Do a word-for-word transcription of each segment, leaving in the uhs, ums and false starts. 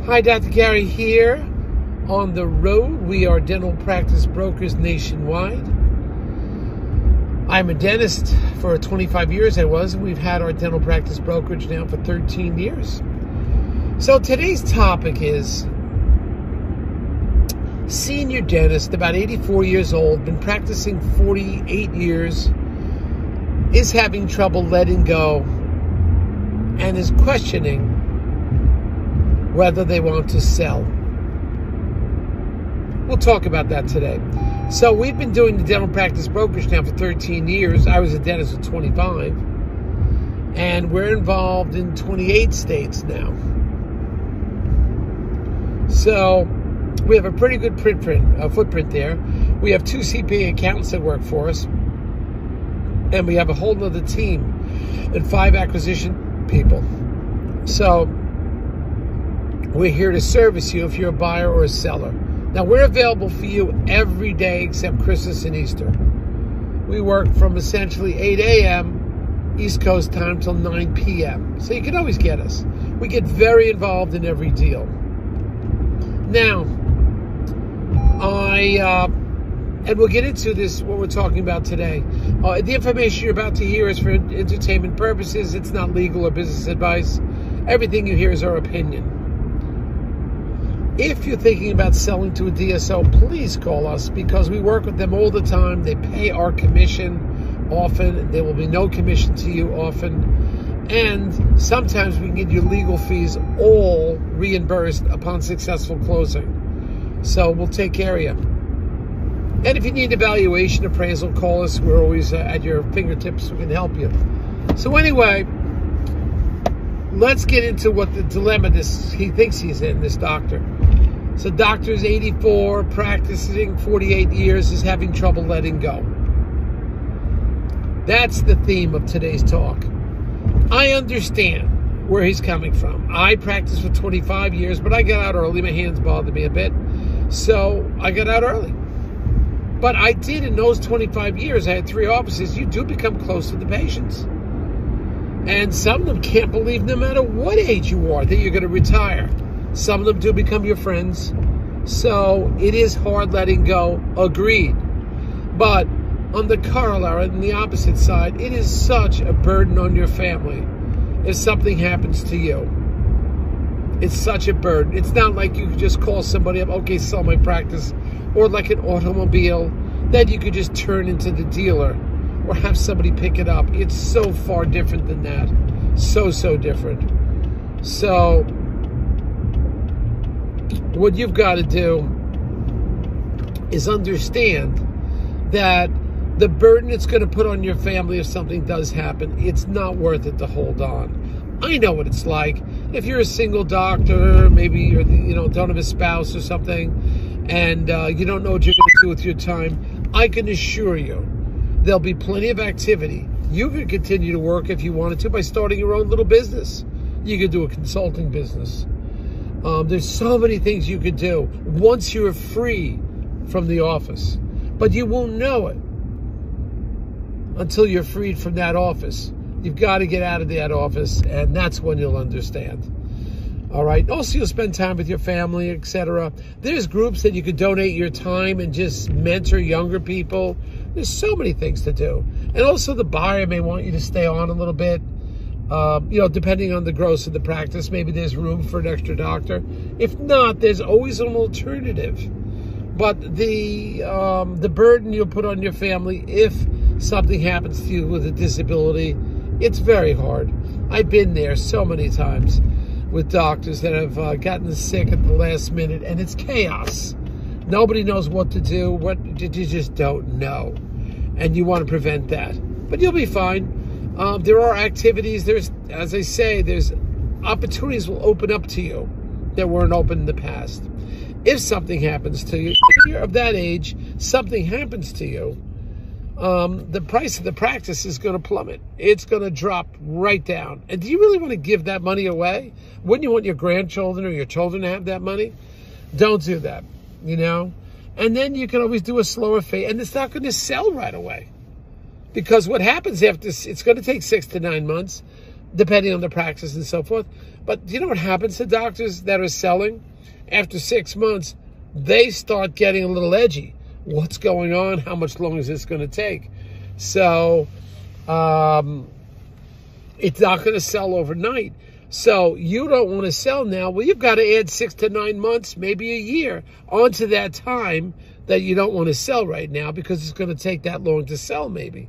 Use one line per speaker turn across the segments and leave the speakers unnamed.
Hi, Doctor Gary here on the road. We are dental practice brokers nationwide. I'm a dentist for twenty-five years, I was, and we've had our dental practice brokerage now for thirteen years. So today's topic is senior dentist, about eighty-four years old, been practicing forty-eight years, is having trouble letting go, and is questioning whether they want to sell. We'll talk about that today. So we've been doing the dental practice brokerage now for thirteen years. I was a dentist at twenty-five, and we're involved in twenty-eight states now. So we have a pretty good footprint, uh, footprint there. We have two C P A accountants that work for us, and we have a whole other team and five acquisition people. So we're here to service you if you're a buyer or a seller. Now, we're available for you every day except Christmas and Easter. We work from essentially eight a m East Coast time till nine p m So you can always get us. We get very involved in every deal. Now, I, uh, and we'll get into this, what we're talking about today. Uh, the information you're about to hear is for entertainment purposes. It's not legal or business advice. Everything you hear is our opinion. If you're thinking about selling to a D S O, please call us because we work with them all the time. They pay our commission often. There will be no commission to you often. And sometimes we can get your legal fees all reimbursed upon successful closing. So we'll take care of you. And if you need evaluation, appraisal, call us. We're always uh, at your fingertips. We can help you. So anyway, let's get into what the dilemma this he thinks he's in, this doctor. So doctor's eighty-four, practicing forty-eight years, is having trouble letting go. That's the theme of today's talk. I understand where he's coming from. I practiced for twenty-five years, but I got out early. My hands bothered me a bit, so I got out early. But I did, in those twenty-five years, I had three offices. You do become close to the patients. And some of them can't believe, no matter what age you are, that you're going to retire. Some of them do become your friends. So it is hard letting go, agreed. But on the corollary, on the opposite side, it is such a burden on your family if something happens to you. It's such a burden. It's not like you could just call somebody up, okay, sell my practice, or like an automobile that you could just turn into the dealer or have somebody pick it up. It's so far different than that. So, so different. So what you've got to do is understand that the burden it's going to put on your family if something does happen, it's not worth it to hold on. I know what it's like. If you're a single doctor, maybe you're, you know, don't have a spouse or something, and uh, you don't know what you're going to do with your time, I can assure you there'll be plenty of activity. You could continue to work if you wanted to by starting your own little business. You could do a consulting business. Um, there's so many things you could do once you're free from the office. But you won't know it until you're freed from that office. You've got to get out of that office, and that's when you'll understand. All right. Also, you'll spend time with your family, et cetera. There's groups that you could donate your time and just mentor younger people. There's so many things to do. And also the buyer may want you to stay on a little bit. Um, you know, depending on the gross of the practice, maybe there's room for an extra doctor. If not, there's always an alternative. But the um, the burden you'll put on your family if something happens to you with a disability, it's very hard. I've been there so many times with doctors that have uh, gotten sick at the last minute, and it's chaos. Nobody knows what to do. What you just don't know, and you want to prevent that. But you'll be fine. Um, there are activities. There's, as I say, there's opportunities will open up to you that weren't open in the past. If something happens to you, if you're of that age, something happens to you, um, the price of the practice is going to plummet. It's going to drop right down. And do you really want to give that money away? Wouldn't you want your grandchildren or your children to have that money? Don't do that, you know? And then you can always do a slower fade, and it's not going to sell right away. Because what happens after, it's going to take six to nine months, depending on the practice and so forth. But do you know what happens to doctors that are selling? After six months, they start getting a little edgy. What's going on? How much longer is this going to take? So um, it's not going to sell overnight. So you don't want to sell now. Well, you've got to add six to nine months, maybe a year, onto that time that you don't want to sell right now because it's going to take that long to sell maybe.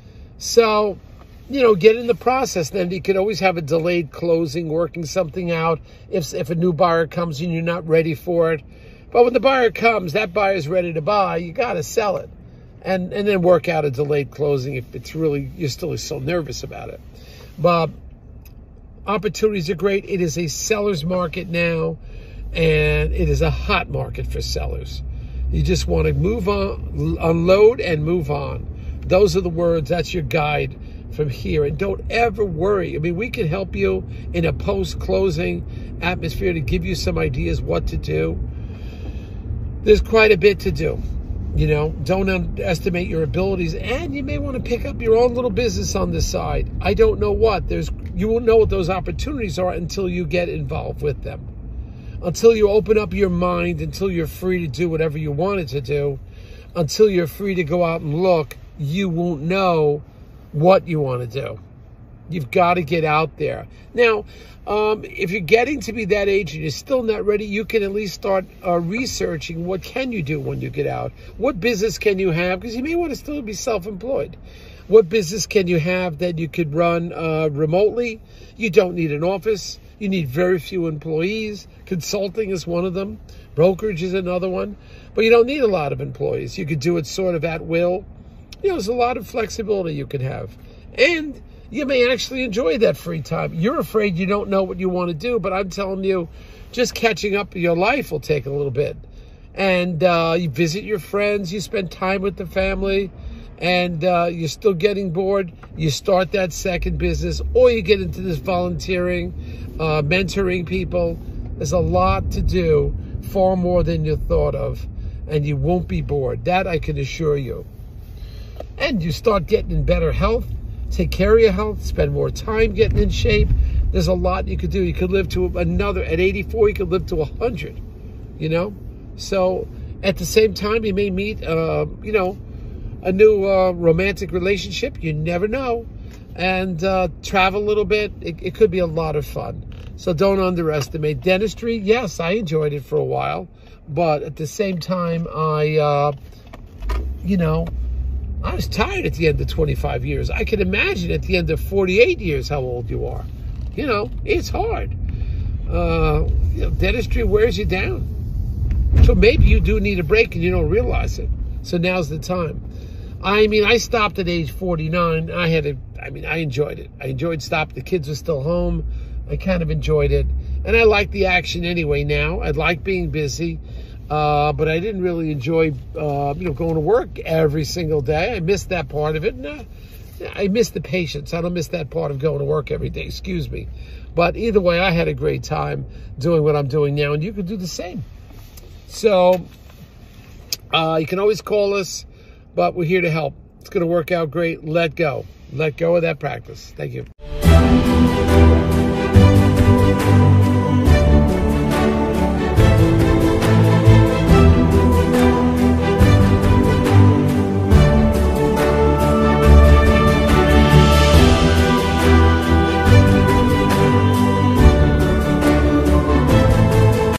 So, you know, get in the process. Then you could always have a delayed closing, working something out if, if a new buyer comes and you're not ready for it. But when the buyer comes, that buyer's ready to buy, you got to sell it. And, and then work out a delayed closing if it's really, you're still so nervous about it. But opportunities are great. It is a seller's market now, and it is a hot market for sellers. You just want to move on, unload and move on. Those are the words. That's your guide from here. And don't ever worry. I mean, we can help you in a post-closing atmosphere to give you some ideas what to do. There's quite a bit to do. You know, don't underestimate your abilities, and you may want to pick up your own little business on the side. I don't know what. There's you won't know what those opportunities are until you get involved with them. Until you open up your mind, until you're free to do whatever you wanted to do, until you're free to go out and look, you won't know what you want to do. You've got to get out there. Now, um, if you're getting to be that age and you're still not ready, you can at least start uh, researching what can you do when you get out. What business can you have? Because you may want to still be self-employed. What business can you have that you could run uh, remotely? You don't need an office. You need very few employees. Consulting is one of them. Brokerage is another one. But you don't need a lot of employees. You could do it sort of at will. You know, there's a lot of flexibility you could have. And you may actually enjoy that free time. You're afraid you don't know what you want to do, but I'm telling you, just catching up in your life will take a little bit. And uh, you visit your friends, you spend time with the family, and uh, you're still getting bored, you start that second business, or you get into this volunteering, uh, mentoring people. There's a lot to do, far more than you thought of, and you won't be bored. That I can assure you. And you start getting in better health. Take care of your health, spend more time getting in shape. There's a lot you could do. You could live to another, at eighty-four, you could live to one hundred, you know? So at the same time, you may meet, uh, you know, a new uh, romantic relationship. You never know. And uh, travel a little bit. It, it could be a lot of fun. So don't underestimate. Dentistry, yes, I enjoyed it for a while. But at the same time, I, uh, you know, I was tired at the end of twenty-five years. I can imagine at the end of forty-eight years how old you are. You know, it's hard. Uh, you know, dentistry wears you down. So maybe you do need a break and you don't realize it. So now's the time. I mean, I stopped at age forty-nine. I had a, I mean, I enjoyed it. I enjoyed stopping. The kids were still home. I kind of enjoyed it. And I like the action anyway now. I like being busy. Uh, but I didn't really enjoy, uh, you know, going to work every single day. I missed that part of it. And, uh, I miss the patience. I don't miss that part of going to work every day. Excuse me. But either way, I had a great time doing what I'm doing now, and you can do the same. So uh, you can always call us, but we're here to help. It's going to work out great. Let go. Let go of that practice. Thank you.